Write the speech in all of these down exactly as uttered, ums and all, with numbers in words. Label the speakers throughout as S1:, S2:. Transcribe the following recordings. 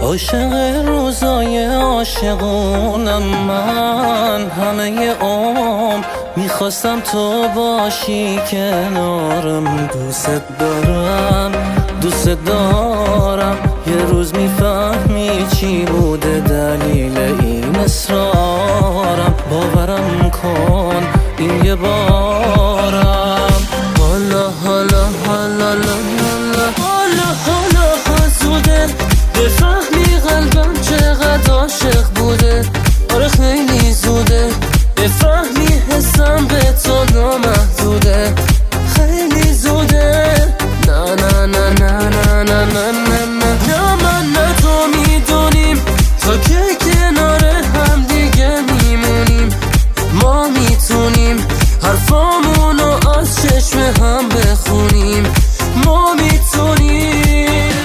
S1: عاشق روزای عاشقونم من، همه عمر میخواستم تو باشی کنارم. دوست دارم دوست دارم، یه روز میفهمی چی بوده دلیل این اصرارم. باورم کن این یه بارم. حالا حالا حالا حالا حالا حالا زوده بفهمی قلبم چقدر عاشق بوده. آره خیلی زوده بفهمی حسم به تو نامحدوده. خیلی زوده نه نه نه نه نه نه نه نه نه نه من نه تو میدونیم تا که کنار هم دیگه میمونیم. ما میتونیم حرفامونو از چشم هم بخونیم. ما میتونیم.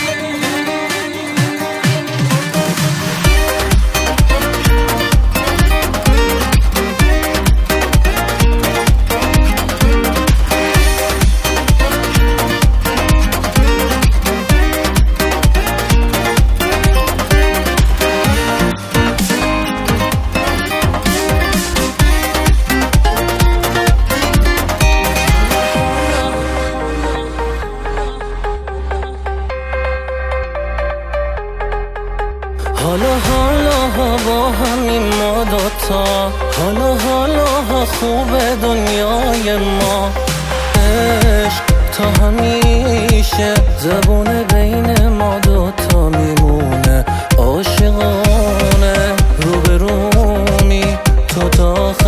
S1: حالا حالا با همین ما دوتا، حالا حالا خوب دنیای ما. عشق تا همیشه زبون بین ما دوتا میمونه. عاشقانه رو به رومی تو تا